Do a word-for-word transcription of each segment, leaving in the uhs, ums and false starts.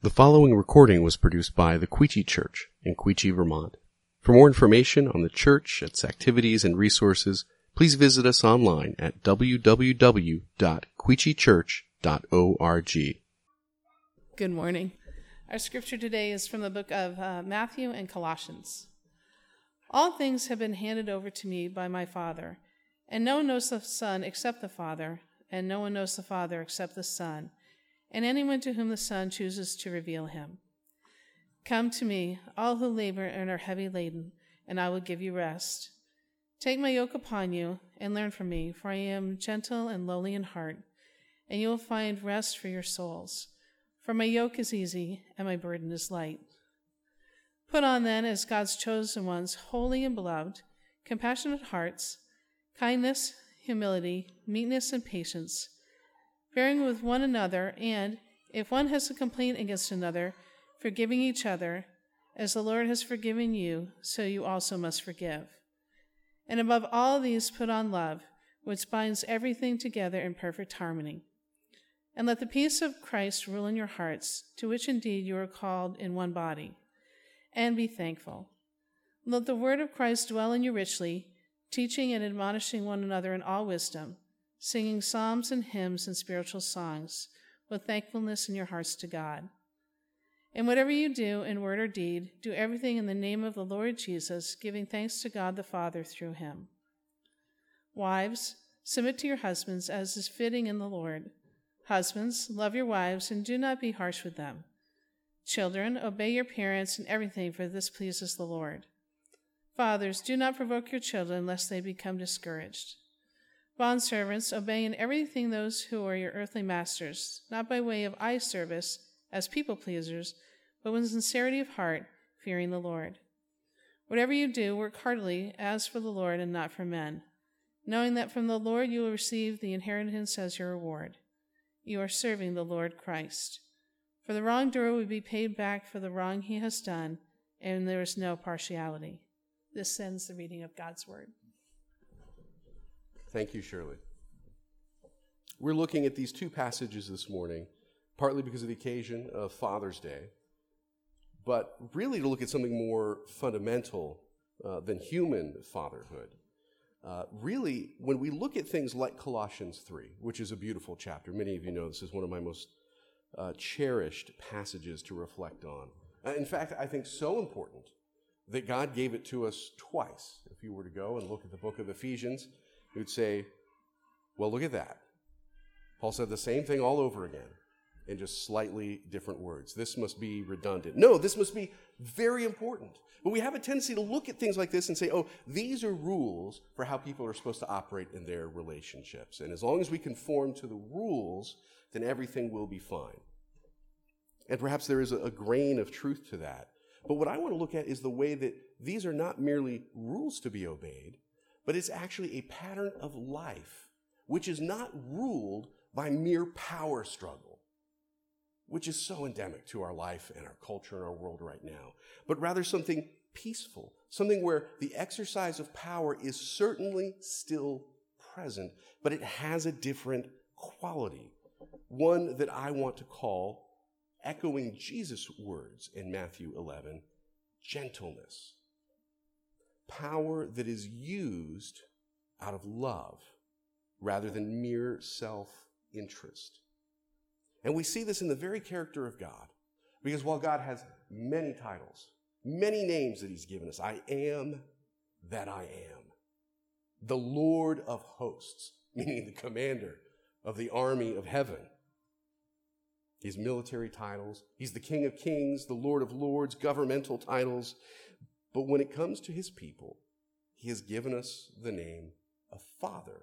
The following recording was produced by the Queechee Church in Queechee, Vermont. For more information on the church, its activities, and resources, please visit us online at w w w dot queechee church dot org. Good morning. Our scripture today is from the book of uh, Matthew and Colossians. All things have been handed over to me by my Father, and no one knows the Son except the Father, and no one knows the Father except the Son, and anyone to whom the Son chooses to reveal him. Come to me, all who labor and are heavy laden, and I will give you rest. Take my yoke upon you and learn from me, for I am gentle and lowly in heart, and you will find rest for your souls. For my yoke is easy and my burden is light. Put on then, as God's chosen ones, holy and beloved, compassionate hearts, kindness, humility, meekness, and patience, bearing with one another, and, if one has a complaint against another, forgiving each other, as the Lord has forgiven you, so you also must forgive. And above all these put on love, which binds everything together in perfect harmony. And let the peace of Christ rule in your hearts, to which indeed you are called in one body. And be thankful. Let the word of Christ dwell in you richly, teaching and admonishing one another in all wisdom, singing psalms and hymns and spiritual songs, with thankfulness in your hearts to God. And whatever you do in word or deed, do everything in the name of the Lord Jesus, giving thanks to God the Father through him. Wives, submit to your husbands as is fitting in the Lord. Husbands, love your wives and do not be harsh with them. Children, obey your parents in everything, for this pleases the Lord. Fathers, do not provoke your children, lest they become discouraged. Bondservants, obey in everything those who are your earthly masters, not by way of eye service, as people pleasers, but with sincerity of heart, fearing the Lord. Whatever you do, work heartily, as for the Lord and not for men, knowing that from the Lord you will receive the inheritance as your reward. You are serving the Lord Christ. For the wrongdoer will be paid back for the wrong he has done, and there is no partiality. This ends the reading of God's word. Thank you, Shirley. We're looking at these two passages this morning, partly because of the occasion of Father's Day, but really to look at something more fundamental uh, than human fatherhood. Uh, really, when we look at things like Colossians three, which is a beautiful chapter, many of you know this is one of my most uh, cherished passages to reflect on. Uh, in fact, I think so important that God gave it to us twice. If you were to go and look at the book of Ephesians, you'd say, well, look at that. Paul said the same thing all over again in just slightly different words. This must be redundant. No, this must be very important. But we have a tendency to look at things like this and say, oh, these are rules for how people are supposed to operate in their relationships. And as long as we conform to the rules, then everything will be fine. And perhaps there is a, a grain of truth to that. But what I want to look at is the way that these are not merely rules to be obeyed, but it's actually a pattern of life, which is not ruled by mere power struggle, which is so endemic to our life and our culture and our world right now, but rather something peaceful, something where the exercise of power is certainly still present, but it has a different quality, one that I want to call, echoing Jesus' words in Matthew eleven, gentleness. Power that is used out of love rather than mere self-interest. And we see this in the very character of God, because while God has many titles, many names that he's given us, I am that I am, the Lord of hosts, meaning the commander of the army of heaven. His military titles, he's the King of Kings, the Lord of Lords, governmental titles. But when it comes to his people, he has given us the name of Father.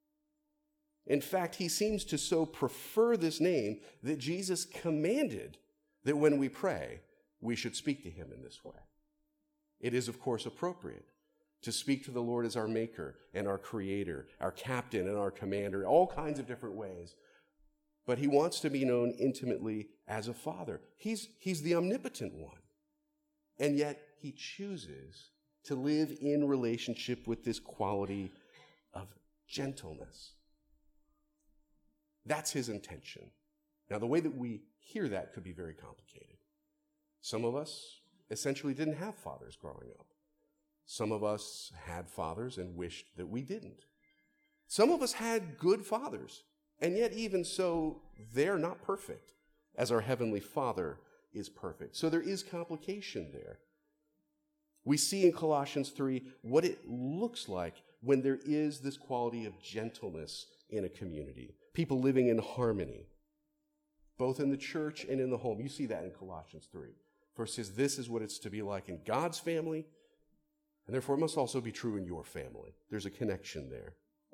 In fact, he seems to so prefer this name that Jesus commanded that when we pray, we should speak to him in this way. It is, of course, appropriate to speak to the Lord as our maker and our creator, our captain and our commander, all kinds of different ways. But he wants to be known intimately as a father. He's, he's the omnipotent one. And yet he chooses to live in relationship with this quality of gentleness. That's his intention. Now, the way that we hear that could be very complicated. Some of us essentially didn't have fathers growing up. Some of us had fathers and wished that we didn't. Some of us had good fathers, and yet even so, they're not perfect, as our Heavenly Father is perfect. So there is complication there. We see in Colossians three what it looks like when there is this quality of gentleness in a community, people living in harmony, both in the church and in the home. You see that in Colossians three. First says, this is what it's to be like in God's family, and therefore it must also be true in your family. There's a connection there.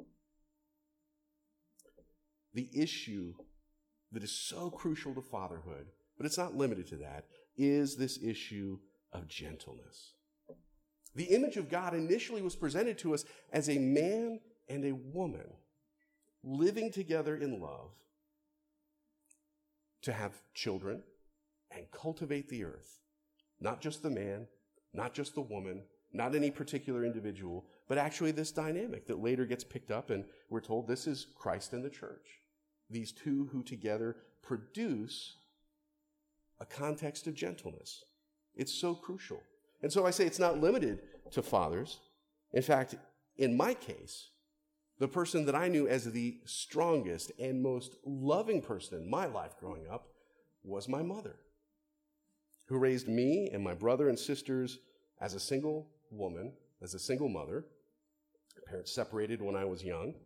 The issue that is so crucial to fatherhood, but it's not limited to that, is this issue of gentleness. The image of God initially was presented to us as a man and a woman living together in love to have children and cultivate the earth. Not just the man, not just the woman, not any particular individual, but actually this dynamic that later gets picked up, and we're told this is Christ and the church. These two who together produce a context of gentleness. It's so crucial. And so I say it's not limited to fathers. In fact, in my case, the person that I knew as the strongest and most loving person in my life growing up was my mother, who raised me and my brother and sisters as a single woman, as a single mother. My parents separated when I was young,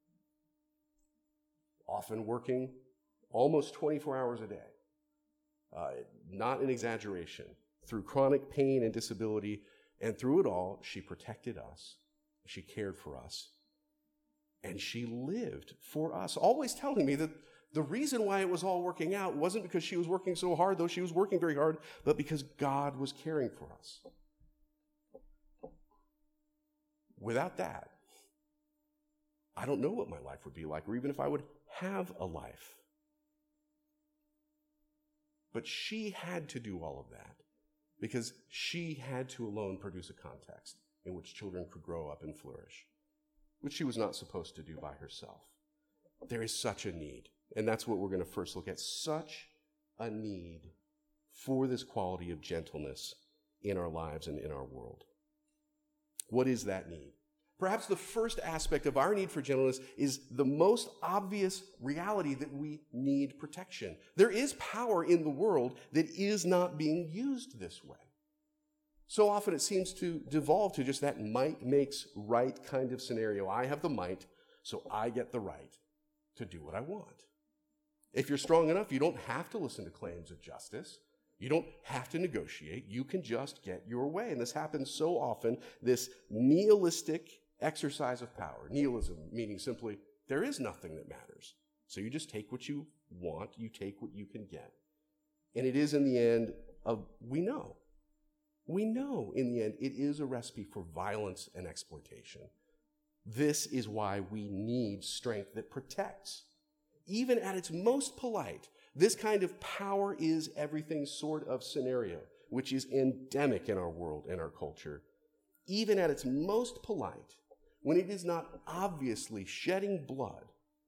often working almost twenty-four hours a day. Uh, not an exaggeration. Through chronic pain and disability, and through it all, she protected us. She cared for us. And she lived for us, always telling me that the reason why it was all working out wasn't because she was working so hard, though she was working very hard, but because God was caring for us. Without that, I don't know what my life would be like, or even if I would have a life. But she had to do all of that because she had to alone produce a context in which children could grow up and flourish, which she was not supposed to do by herself. There is such a need, and that's what we're going to first look at, such a need for this quality of gentleness in our lives and in our world. What is that need? Perhaps the first aspect of our need for gentleness is the most obvious reality that we need protection. There is power in the world that is not being used this way. So often it seems to devolve to just that might makes right kind of scenario. I have the might, so I get the right to do what I want. If you're strong enough, you don't have to listen to claims of justice. You don't have to negotiate. You can just get your way. And this happens so often, this nihilistic exercise of power. Nihilism meaning simply, there is nothing that matters. So you just take what you want, you take what you can get. And it is in the end of, we know. We know in the end it is a recipe for violence and exploitation. This is why we need strength that protects. Even at its most polite, this kind of power is everything sort of scenario, which is endemic in our world and our culture. Even at its most polite, when it is not obviously shedding blood,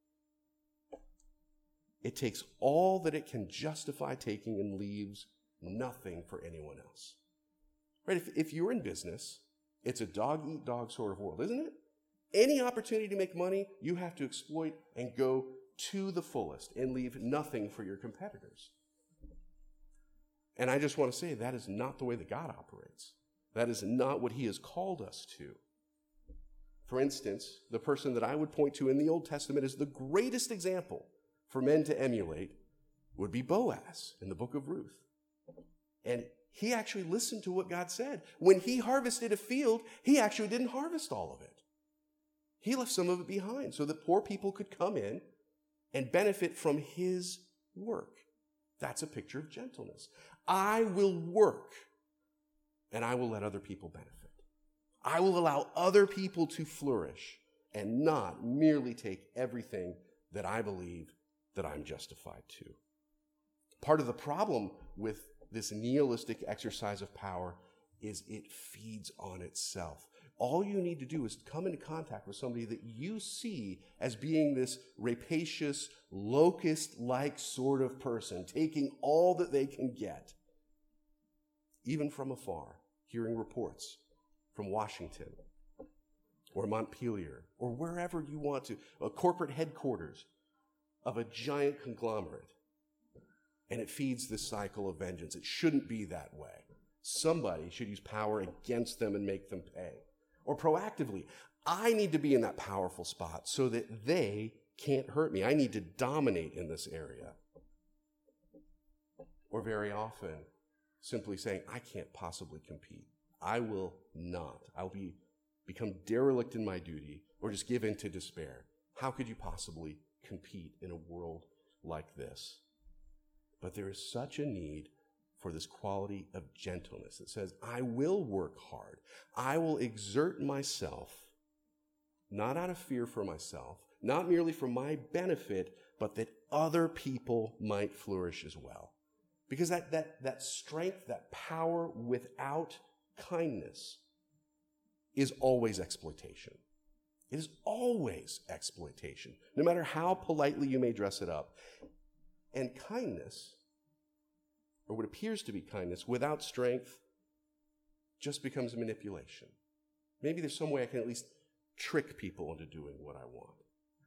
it takes all that it can justify taking and leaves nothing for anyone else. Right? If, if you're in business, it's a dog-eat-dog sort of world, isn't it? Any opportunity to make money, you have to exploit and go to the fullest and leave nothing for your competitors. And I just want to say that is not the way that God operates. That is not what he has called us to. For instance, the person that I would point to in the Old Testament as the greatest example for men to emulate would be Boaz in the book of Ruth. And he actually listened to what God said. When he harvested a field, he actually didn't harvest all of it. He left some of it behind so that poor people could come in and benefit from his work. That's a picture of gentleness. I will work, and I will let other people benefit. I will allow other people to flourish and not merely take everything that I believe that I'm justified to. Part of the problem with this nihilistic exercise of power is it feeds on itself. all you need to do is come into contact with somebody that you see as being this rapacious, locust-like sort of person, taking all that they can get, even from afar, hearing reports from Washington or Montpelier or wherever you want to, a corporate headquarters of a giant conglomerate. And it feeds this cycle of vengeance. It shouldn't be that way. Somebody should use power against them and make them pay. Or proactively, I need to be in that powerful spot so that they can't hurt me. I need to dominate in this area. Or very often, simply saying, I can't possibly compete. I will not. I'll be become derelict in my duty or just give in to despair. How could you possibly compete in a world like this? But there is such a need for this quality of gentleness that says, I will work hard. I will exert myself, not out of fear for myself, not merely for my benefit, but that other people might flourish as well. Because that, that, that strength, that power without kindness is always exploitation. It is always exploitation, no matter how politely you may dress it up. And kindness, or what appears to be kindness, without strength, just becomes manipulation. Maybe there's some way I can at least trick people into doing what I want.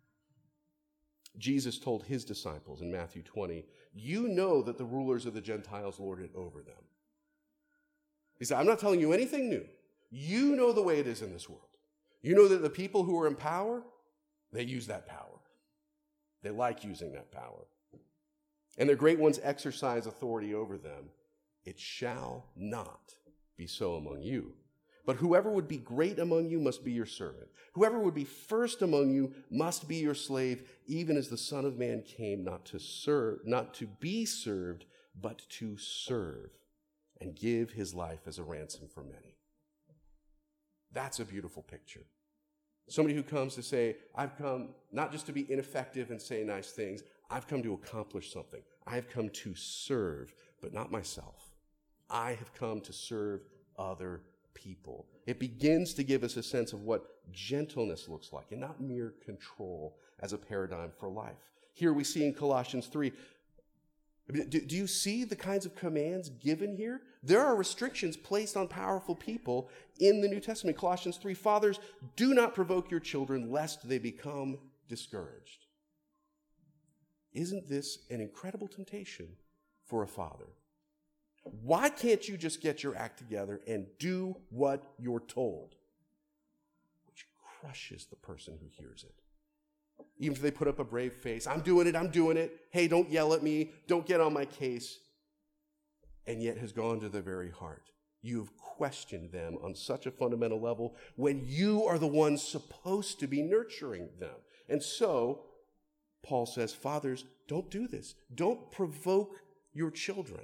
Jesus told his disciples in Matthew twenty, you know that the rulers of the Gentiles lord it over them. He said, I'm not telling you anything new. You know the way it is in this world. You know that the people who are in power, they use that power. They like using that power. And their great ones exercise authority over them. It shall not be so among you. But whoever would be great among you must be your servant. Whoever would be first among you must be your slave, even as the Son of Man came not to serve, not to be served, but to serve and give his life as a ransom for many. That's a beautiful picture. Somebody who comes to say, I've come not just to be ineffective and say nice things, I've come to accomplish something. I have come to serve, but not myself. I have come to serve other people. It begins to give us a sense of what gentleness looks like, and not mere control as a paradigm for life. Here we see in Colossians three, do, do you see the kinds of commands given here? There are restrictions placed on powerful people in the New Testament. Colossians three, fathers, do not provoke your children lest they become discouraged. Isn't this an incredible temptation for a father? Why can't you just get your act together and do what you're told? Which crushes the person who hears it. Even if they put up a brave face, I'm doing it, I'm doing it. Hey, don't yell at me, don't get on my case. And yet has gone to their very heart. You've questioned them on such a fundamental level when you are the ones supposed to be nurturing them. And so, Paul says, fathers, don't do this. Don't provoke your children.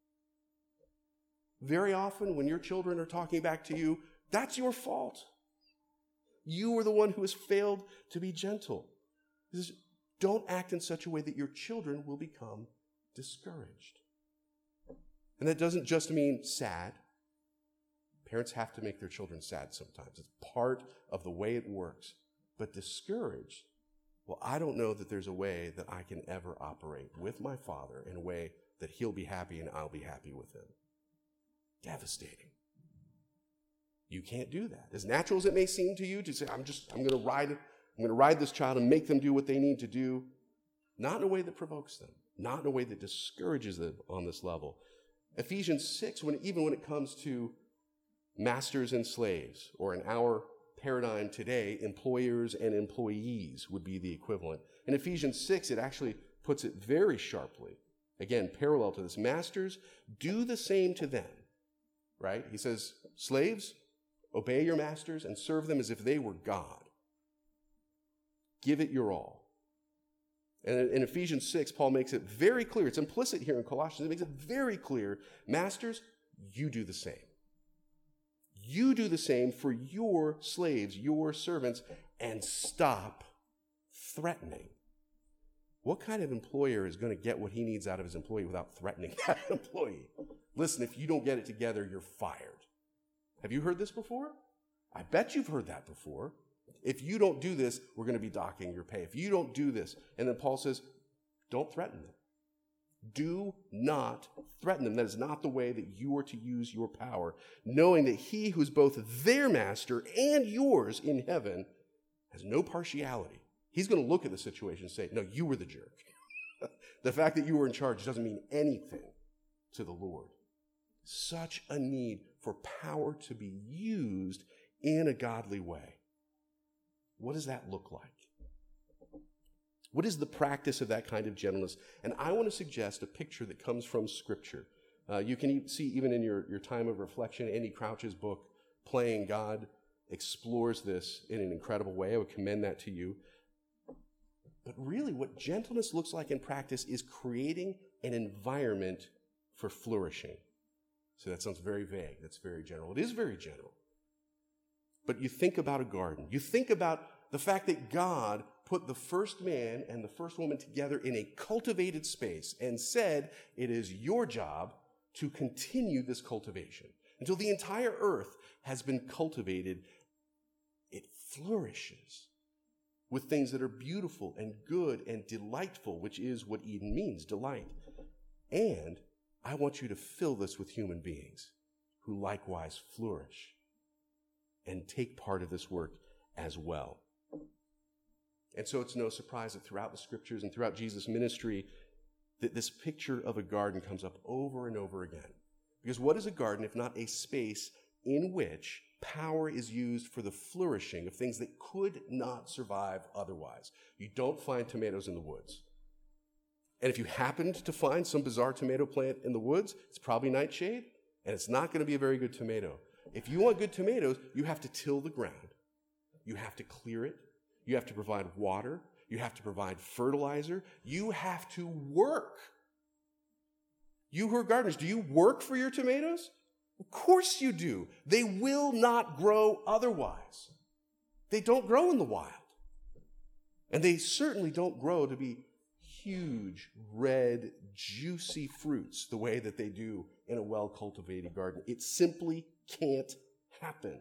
Very often when your children are talking back to you, that's your fault. You are the one who has failed to be gentle. This is, don't act in such a way that your children will become discouraged. And that doesn't just mean sad. Parents have to make their children sad sometimes. It's part of the way it works. But discouraged, well, I don't know that there's a way that I can ever operate with my father in a way that he'll be happy and I'll be happy with him. Devastating. You can't do that. As natural as it may seem to you to say, I'm just, I'm going to ride, I'm going to ride this child and make them do what they need to do. Not in a way that provokes them. Not in a way that discourages them on this level. Ephesians six, when, even when it comes to masters and slaves, or in our paradigm today, employers and employees would be the equivalent. In Ephesians six, it actually puts it very sharply. Again, parallel to this. Masters, do the same to them. Right? He says, slaves, obey your masters and serve them as if they were God. Give it your all. And in Ephesians six, Paul makes it very clear. It's implicit here in Colossians. It makes it very clear. Masters, you do the same. You do the same for your slaves, your servants, and stop threatening. What kind of employer is going to get what he needs out of his employee without threatening that employee? Listen, if you don't get it together, you're fired. Have you heard this before? I bet you've heard that before. If you don't do this, we're going to be docking your pay. If you don't do this. And then Paul says, don't threaten them. Do not threaten them. That is not the way that you are to use your power, knowing that he who's both their master and yours in heaven has no partiality. He's going to look at the situation and say, no, you were the jerk. The fact that you were in charge doesn't mean anything to the Lord. Such a need for power to be used in a godly way. What does that look like? What is the practice of that kind of gentleness? And I want to suggest a picture that comes from Scripture. Uh, you can see even in your, your time of reflection, Andy Crouch's book, Playing God, explores this in an incredible way. I would commend that to you. But really what gentleness looks like in practice is creating an environment for flourishing. So that sounds very vague. That's very general. It is very general. But you think about a garden. You think about the fact that God put the first man and the first woman together in a cultivated space and said, it is your job to continue this cultivation. Until the entire earth has been cultivated, it flourishes with things that are beautiful and good and delightful, which is what Eden means, delight. And I want you to fill this with human beings who likewise flourish and take part of this work as well. And so it's no surprise that throughout the Scriptures and throughout Jesus' ministry, that this picture of a garden comes up over and over again. Because what is a garden if not a space in which power is used for the flourishing of things that could not survive otherwise? You don't find tomatoes in the woods. And if you happened to find some bizarre tomato plant in the woods, it's probably nightshade, and it's not going to be a very good tomato. If you want good tomatoes, you have to till the ground. You have to clear it. You have to provide water. You have to provide fertilizer. You have to work. You who are gardeners, do you work for your tomatoes? Of course you do. They will not grow otherwise. They don't grow in the wild. And they certainly don't grow to be huge, red, juicy fruits the way that they do in a well-cultivated garden. It simply can't happen.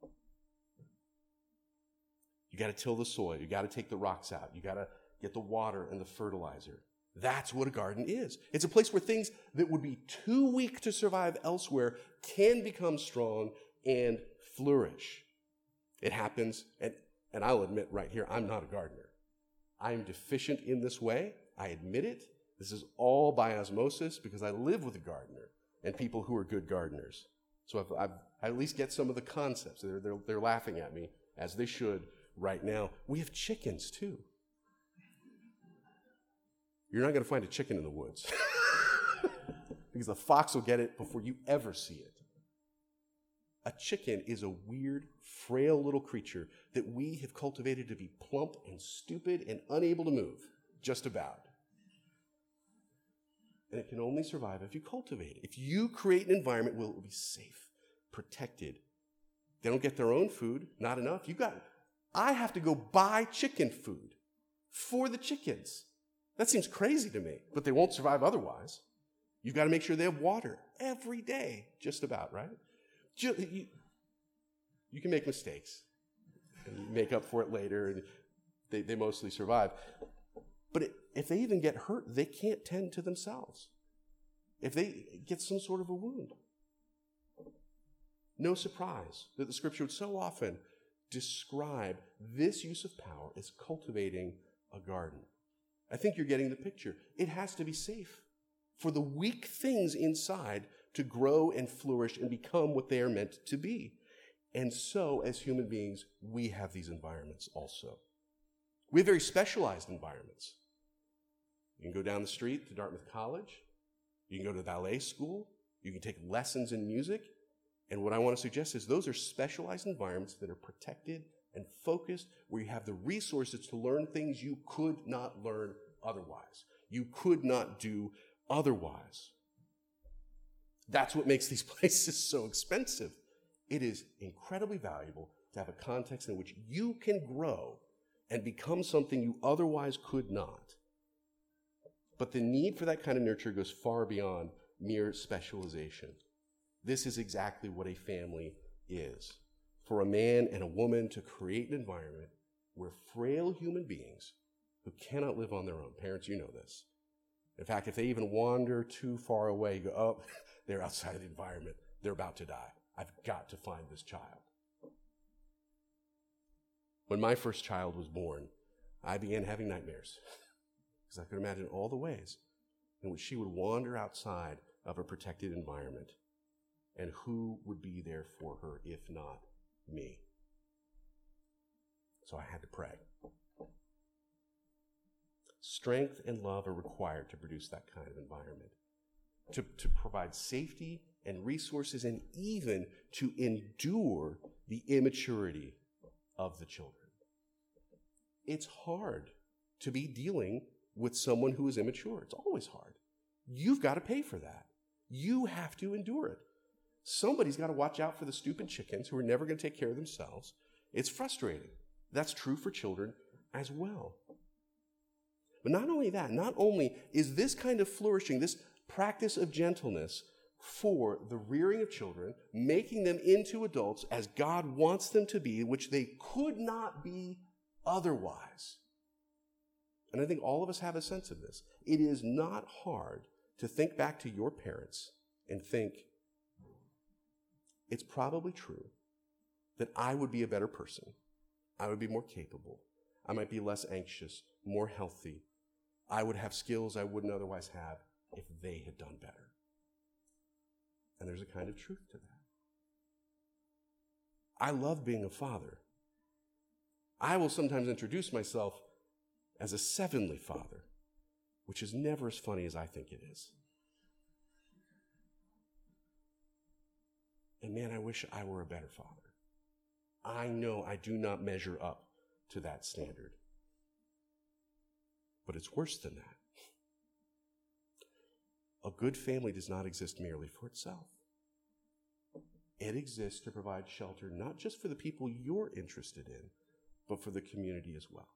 You got to till the soil. You got to take the rocks out. You got to get the water and the fertilizer. That's what a garden is. It's a place where things that would be too weak to survive elsewhere can become strong and flourish. It happens, and, and I'll admit right here, I'm not a gardener. I am deficient in this way. I admit it. This is all by osmosis because I live with a gardener and people who are good gardeners. So I've, I've, I at least get some of the concepts. They're, they're, they're laughing at me, as they should right now. We have chickens, too. You're not going to find a chicken in the woods because the fox will get it before you ever see it. A chicken is a weird, frail little creature that we have cultivated to be plump and stupid and unable to move, just about. And it can only survive if you cultivate it. If you create an environment where it will be safe, protected. They don't get their own food, not enough. You got, I have to go buy chicken food for the chickens. That seems crazy to me, but they won't survive otherwise. You've got to make sure they have water every day, just about, right? You, you, you can make mistakes and you make up for it later, and they, they mostly survive. But it, if they even get hurt, they can't tend to themselves. If they get some sort of a wound. No surprise that the Scripture would so often describe this use of power as cultivating a garden. I think you're getting the picture. It has to be safe for the weak things inside to grow and flourish and become what they are meant to be. And so, as human beings, we have these environments also. We have very specialized environments. You can go down the street to Dartmouth College. You can go to ballet school. You can take lessons in music. And what I want to suggest is those are specialized environments that are protected and focused, where you have the resources to learn things you could not learn otherwise. You could not do otherwise. That's what makes these places so expensive. It is incredibly valuable to have a context in which you can grow and become something you otherwise could not. But the need for that kind of nurture goes far beyond mere specialization. This is exactly what a family is. for a man and a woman to create an environment where frail human beings who cannot live on their own, parents, you know this. In fact, if they even wander too far away, you go, oh, they're outside of the environment. They're about to die. I've got to find this child. When my first child was born, I began having nightmares because I could imagine all the ways in which she would wander outside of a protected environment, and who would be there for her if not me. So I had to pray. Strength and love are required to produce that kind of environment, to, to provide safety and resources, and even to endure the immaturity of the children. It's hard to be dealing with someone who is immature. It's always hard. You've got to pay for that. You have to endure it. Somebody's got to watch out for the stupid chickens who are never going to take care of themselves. It's frustrating. That's true for children as well. But not only that, not only is this kind of flourishing, this practice of gentleness for the rearing of children, making them into adults as God wants them to be, which they could not be otherwise. And I think all of us have a sense of this. It is not hard to think back to your parents and think, it's probably true that I would be a better person. I would be more capable. I might be less anxious, more healthy. I would have skills I wouldn't otherwise have if they had done better. And there's a kind of truth to that. I love being a father. I will sometimes introduce myself as a sevenly father, which is never as funny as I think it is. And man, I wish I were a better father. I know I do not measure up to that standard. But it's worse than that. A good family does not exist merely for itself. It exists to provide shelter not just for the people you're interested in, but for the community as well.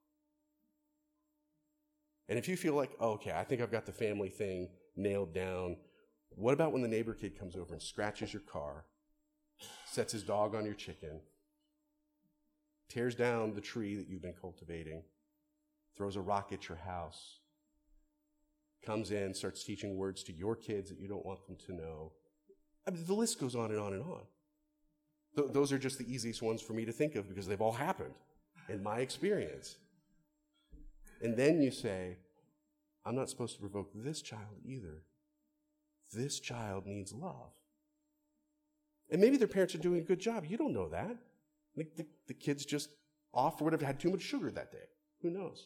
And if you feel like, oh, okay, I think I've got the family thing nailed down, what about when the neighbor kid comes over and scratches your car, sets his dog on your chicken, tears down the tree that you've been cultivating, throws a rock at your house, comes in, starts teaching words to your kids that you don't want them to know. I mean, the list goes on and on and on. Th- those are just the easiest ones for me to think of because they've all happened in my experience. And then you say, I'm not supposed to provoke this child either. This child needs love. And maybe their parents are doing a good job. You don't know that. The, the, the kid's just off or whatever, had too much sugar that day. Who knows?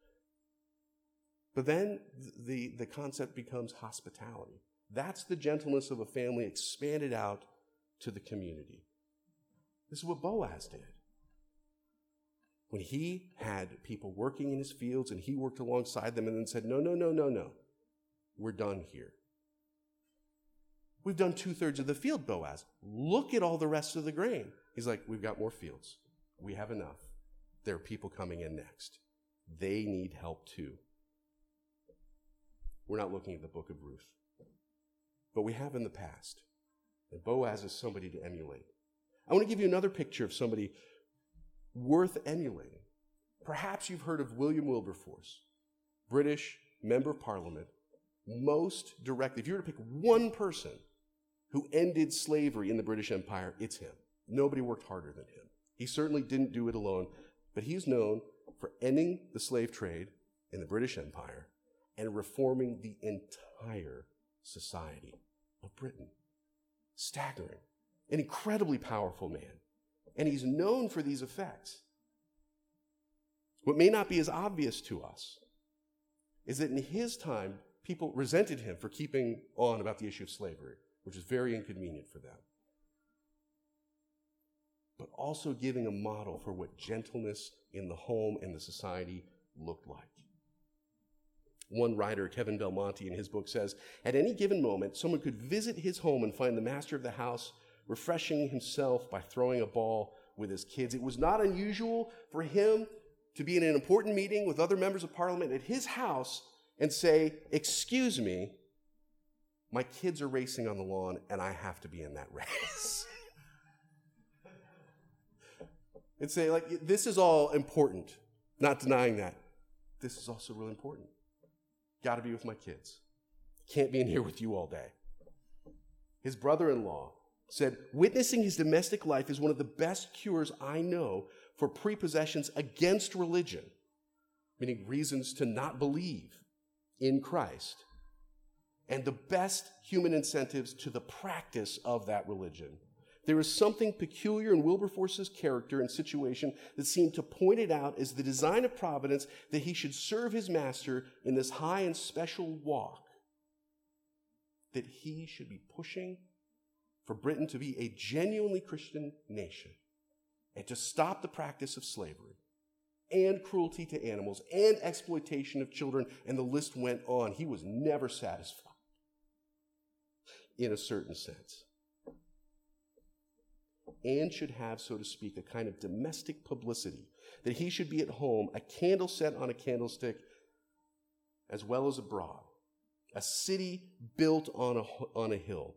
But then the, the concept becomes hospitality. That's the gentleness of a family expanded out to the community. This is what Boaz did. When he had people working in his fields and he worked alongside them and then said, no, no, no, no, no. We're done here. We've done two-thirds of the field, Boaz. Look at all the rest of the grain. He's like, we've got more fields. We have enough. There are people coming in next. They need help too. We're not looking at the book of Ruth, but we have in the past. And Boaz is somebody to emulate. I want to give you another picture of somebody worth emulating. Perhaps you've heard of William Wilberforce, British Member of Parliament, most directly. If you were to pick one person who ended slavery in the British Empire, it's him. Nobody worked harder than him. He certainly didn't do it alone, but he's known for ending the slave trade in the British Empire and reforming the entire society of Britain. Staggering. An incredibly powerful man. And he's known for these effects. What may not be as obvious to us is that in his time, people resented him for keeping on about the issue of slavery, which is very inconvenient for them. But also giving a model for what gentleness in the home and the society looked like. One writer, Kevin Belmonte, in his book says, at any given moment, someone could visit his home and find the master of the house refreshing himself by throwing a ball with his kids. It was not unusual for him to be in an important meeting with other members of parliament at his house and say, excuse me, my kids are racing on the lawn and I have to be in that race. and say, like, this is all important. Not denying that. This is also really important. Got to be with my kids. Can't be in here with you all day. His brother-in-law said, witnessing his domestic life is one of the best cures I know for prepossessions against religion, meaning reasons to not believe in Christ, and the best human incentives to the practice of that religion. There is something peculiar in Wilberforce's character and situation that seemed to point it out as the design of providence that he should serve his master in this high and special walk, that he should be pushing for Britain to be a genuinely Christian nation and to stop the practice of slavery and cruelty to animals and exploitation of children, and the list went on. He was never satisfied in a certain sense. And should have, so to speak, a kind of domestic publicity, that he should be at home, a candle set on a candlestick, as well as abroad, a city built on a, on a hill.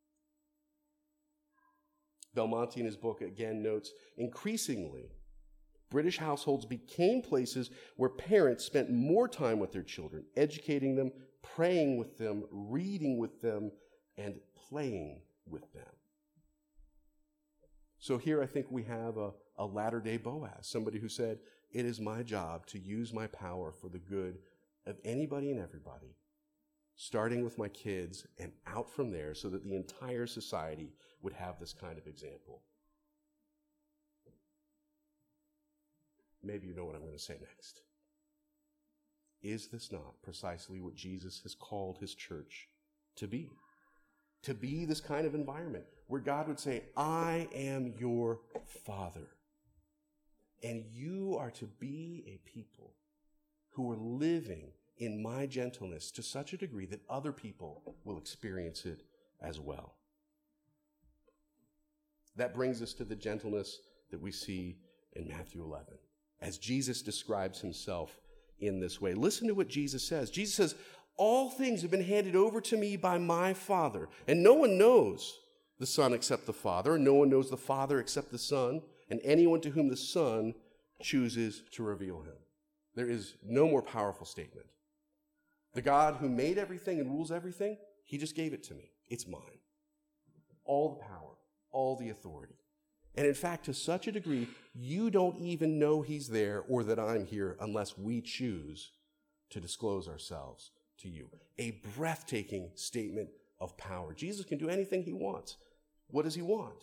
Belmonte in his book again notes, increasingly, British households became places where parents spent more time with their children, educating them, praying with them, reading with them, and playing with them. So here I think we have a, a latter-day Boaz, somebody who said, it is my job to use my power for the good of anybody and everybody, starting with my kids and out from there so that the entire society would have this kind of example. Maybe you know what I'm going to say next. Is this not precisely what Jesus has called his church to be? To be this kind of environment where God would say, I am your Father, and you are to be a people who are living in my gentleness to such a degree that other people will experience it as well. That brings us to the gentleness that we see in Matthew eleven, as Jesus describes himself in this way. Listen to what Jesus says. Jesus says, all things have been handed over to me by my Father, and no one knows the Son except the Father, and no one knows the Father except the Son, and anyone to whom the Son chooses to reveal him. There is no more powerful statement. The God who made everything and rules everything, he just gave it to me. It's mine. All the power, all the authority. And in fact, to such a degree, you don't even know he's there or that I'm here unless we choose to disclose ourselves to you. A breathtaking statement of power. Jesus can do anything he wants. What does he want?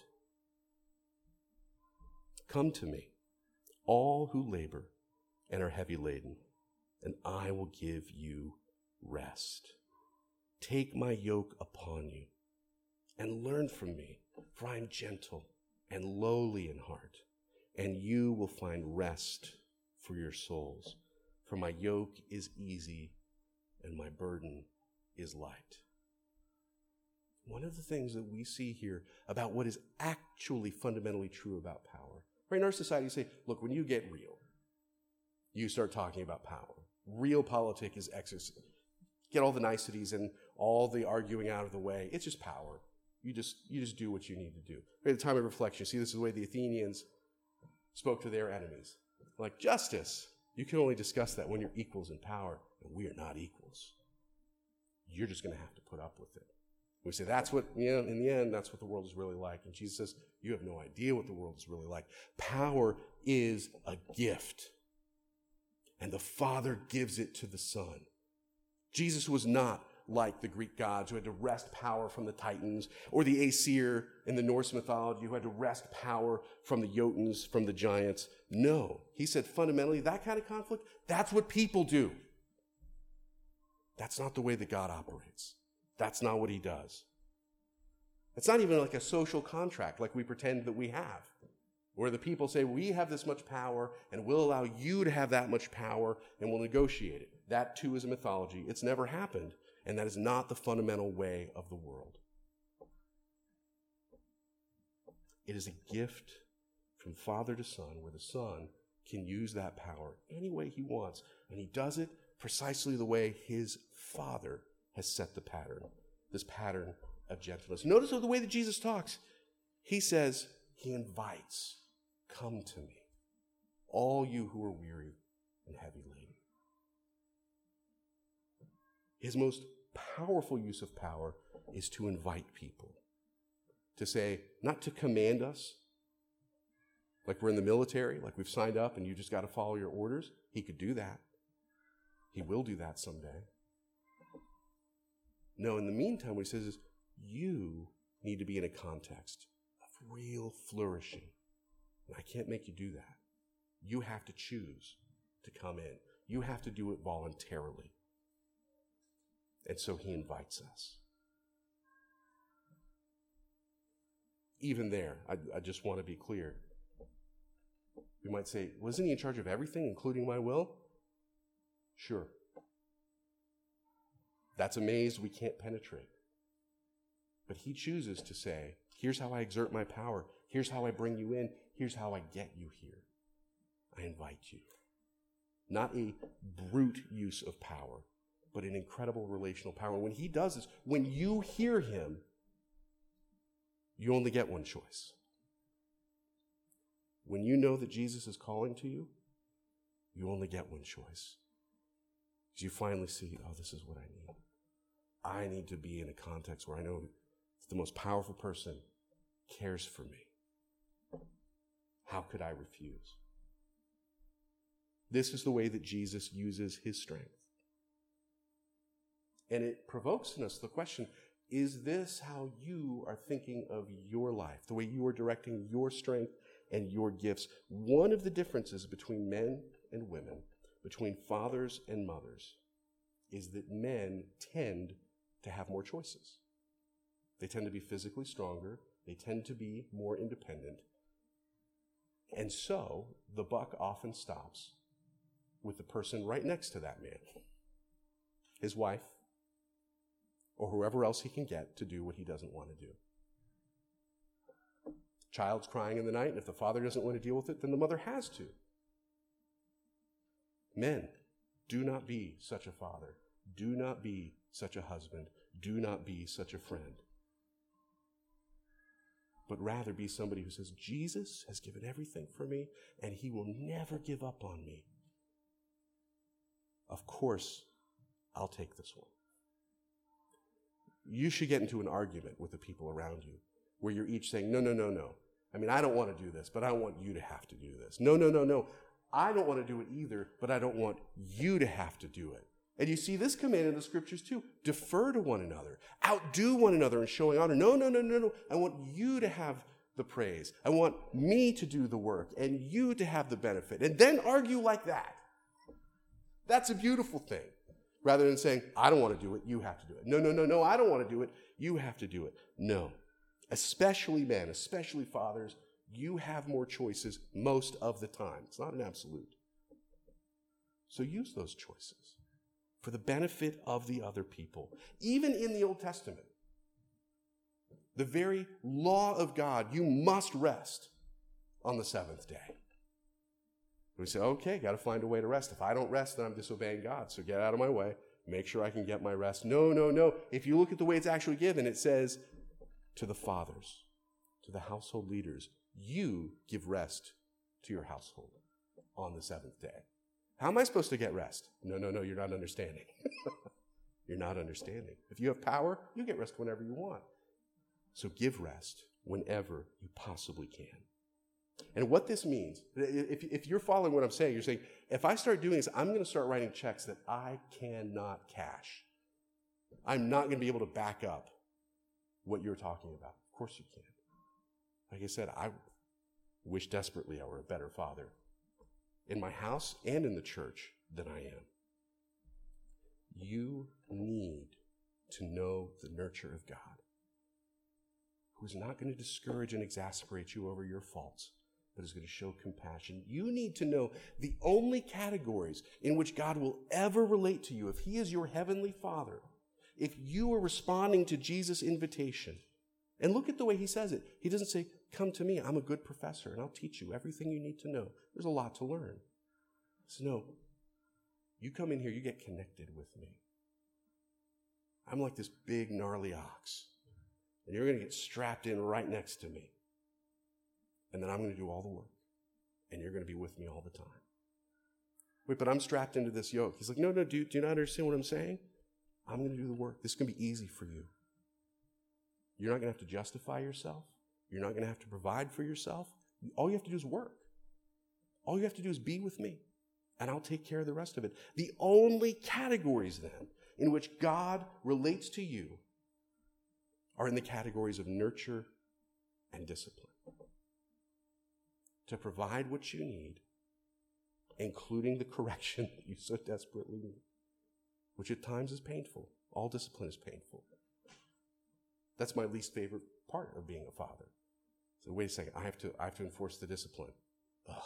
Come to me, all who labor and are heavy laden, and I will give you rest. Take my yoke upon you and learn from me, for I am gentle and lowly in heart, and you will find rest for your souls. For my yoke is easy and my burden is light. One of the things that we see here about what is actually fundamentally true about power. Right, in our society, you say, look, when you get real, you start talking about power. Real politics is exercise. Get all the niceties and all the arguing out of the way. It's just power. You just you just do what you need to do. Right, at the time of reflection, see, this is the way the Athenians spoke to their enemies. Like, justice. You can only discuss that when you're equals in power, and we are not equals. You're just going to have to put up with it. We say, that's what, you know, in the end, that's what the world is really like. And Jesus says, you have no idea what the world is really like. Power is a gift. And the Father gives it to the Son. Jesus was not like the Greek gods who had to wrest power from the Titans, or the Aesir in the Norse mythology who had to wrest power from the Jotuns, from the giants. No. He said fundamentally, that kind of conflict, that's what people do. That's not the way that God operates. That's not what he does. It's not even like a social contract like we pretend that we have, where the people say, we have this much power and we'll allow you to have that much power and we'll negotiate it. That too is a mythology. It's never happened, and that is not the fundamental way of the world. It is a gift from Father to Son, where the Son can use that power any way he wants, and he does it precisely the way his Father has set the pattern, this pattern of gentleness. Notice the way that Jesus talks. He says, he invites, come to me. all you who are weary and heavy laden. His most powerful use of power is to invite people, to say, not to command us, like we're in the military, like we've signed up and you just got to follow your orders. He could do that. He will do that someday. No, in the meantime, what he says is, you need to be in a context of real flourishing. And I can't make you do that. You have to choose to come in. You have to do it voluntarily. And so he invites us. Even there, I, I just want to be clear. We might say, wasn't he in charge of everything, including my will? Sure. That's a maze we can't penetrate. But he chooses to say, here's how I exert my power. Here's how I bring you in. Here's how I get you here. I invite you. Not a brute use of power, but an incredible relational power. And when he does this, when you hear him, you only get one choice. When you know that Jesus is calling to you, you only get one choice. Because you finally see, oh, this is what I need. I need to be in a context where I know that the most powerful person cares for me. How could I refuse? This is the way that Jesus uses his strength. And it provokes in us the question, is this how you are thinking of your life, the way you are directing your strength and your gifts? One of the differences between men and women, between fathers and mothers, is that men tend to have more choices. They tend to be physically stronger. They tend to be more independent. And so the buck often stops with the person right next to that man, his wife, or whoever else he can get to do what he doesn't want to do. Child's crying in the night, and if the father doesn't want to deal with it, then the mother has to. Men, do not be such a father. Do not be such a husband. Do not be such a friend. But rather be somebody who says, Jesus has given everything for me, and he will never give up on me. Of course, I'll take this one. You should get into an argument with the people around you where you're each saying, no, no, no, no. I mean, I don't want to do this, but I want you to have to do this. No, no, no, no. I don't want to do it either, but I don't want you to have to do it. And you see this command in the scriptures too. Defer to one another. Outdo one another in showing honor. No, no, no, no, no. I want you to have the praise. I want me to do the work and you to have the benefit. And then argue like that. That's a beautiful thing. Rather than saying, I don't want to do it, you have to do it. No, no, no, no, I don't want to do it, you have to do it. No. Especially men, especially fathers, you have more choices most of the time. It's not an absolute. So use those choices for the benefit of the other people. Even in the Old Testament, the very law of God, you must rest on the seventh day. We say, okay, got to find a way to rest. If I don't rest, then I'm disobeying God. So get out of my way. Make sure I can get my rest. No, no, no. If you look at the way it's actually given, it says to the fathers, to the household leaders, you give rest to your household on the seventh day. How am I supposed to get rest? No, no, no, you're not understanding. You're not understanding. If you have power, you get rest whenever you want. So give rest whenever you possibly can. And what this means, if, if you're following what I'm saying, you're saying, if I start doing this, I'm going to start writing checks that I cannot cash. I'm not going to be able to back up what you're talking about. Of course you can. Like I said, I wish desperately I were a better father in my house and in the church than I am. You need to know the nurture of God, who's not going to discourage and exasperate you over your faults, but is going to show compassion. You need to know the only categories in which God will ever relate to you. If he is your heavenly Father, if you are responding to Jesus' invitation, and look at the way he says it. He doesn't say, come to me, I'm a good professor, and I'll teach you everything you need to know. There's a lot to learn. So no, you come in here, you get connected with me. I'm like this big, gnarly ox, and you're going to get strapped in right next to me. And then I'm going to do all the work. and you're going to be with me all the time. Wait, but I'm strapped into this yoke. He's like, no, no, dude, do you not understand what I'm saying? I'm going to do the work. This is going to be easy for you. You're not going to have to justify yourself. You're not going to have to provide for yourself. All you have to do is work. All you have to do is be with me, and I'll take care of the rest of it. The only categories, then, in which God relates to you are in the categories of nurture and discipline. To provide what you need, including the correction that you so desperately need, which at times is painful. All discipline is painful. That's my least favorite part of being a father. So wait a second, I have to, I have to enforce the discipline. Ugh.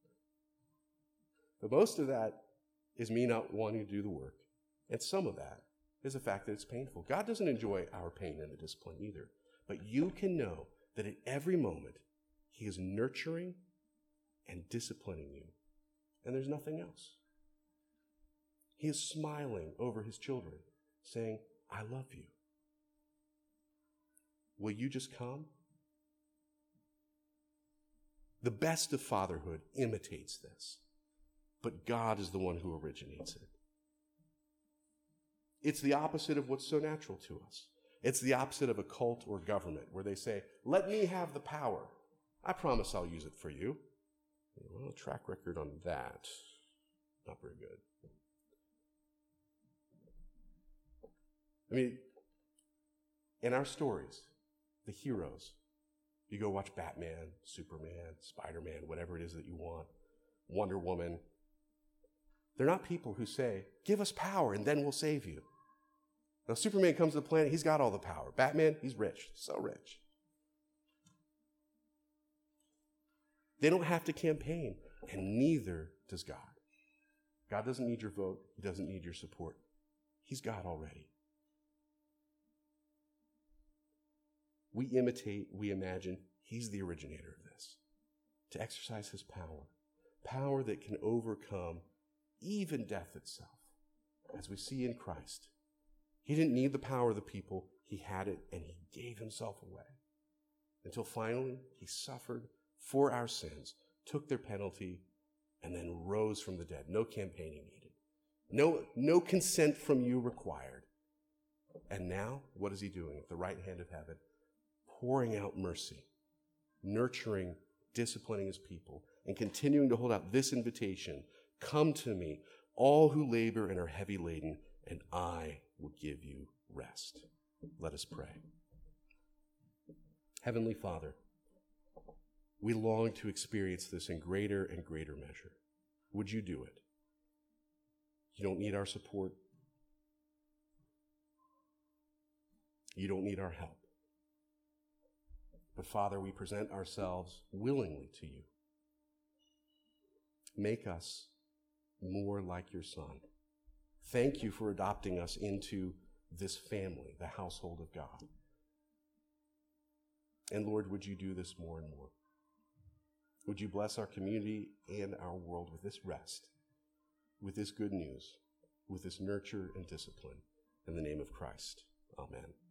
But most of that is me not wanting to do the work. And some of that is the fact that it's painful. God doesn't enjoy our pain in the discipline either. But you can know that at every moment, he is nurturing and disciplining you. And there's nothing else. He is smiling over his children, saying, I love you. Will you just come? The best of fatherhood imitates this, but God is the one who originates it. It's the opposite of what's so natural to us. It's the opposite of a cult or government where they say, let me have the power. I promise I'll use it for you. Well, track record on that, not very good. I mean, in our stories, the heroes, you go watch Batman, Superman, Spider-Man, whatever it is that you want, Wonder Woman. They're not people who say, give us power and then we'll save you. Now, Superman comes to the planet, he's got all the power. Batman, he's rich, so rich. They don't have to campaign, and neither does God. God doesn't need your vote. He doesn't need your support. He's God already. We imitate, we imagine he's the originator of this, to exercise his power, power that can overcome even death itself, as we see in Christ. He didn't need the power of the people. He had it, and he gave himself away until finally he suffered for our sins, took their penalty, and then rose from the dead. No campaigning needed. No, no consent from you required. And now, what is he doing at the right hand of heaven? Pouring out mercy, nurturing, disciplining his people, and continuing to hold out this invitation, come to me, all who labor and are heavy laden, and I will give you rest. Let us pray. Heavenly Father, we long to experience this in greater and greater measure. Would you do it? You don't need our support. You don't need our help. But Father, we present ourselves willingly to you. Make us more like your Son. Thank you for adopting us into this family, the household of God. And Lord, would you do this more and more? Would you bless our community and our world with this rest, with this good news, with this nurture and discipline, in the name of Christ. Amen.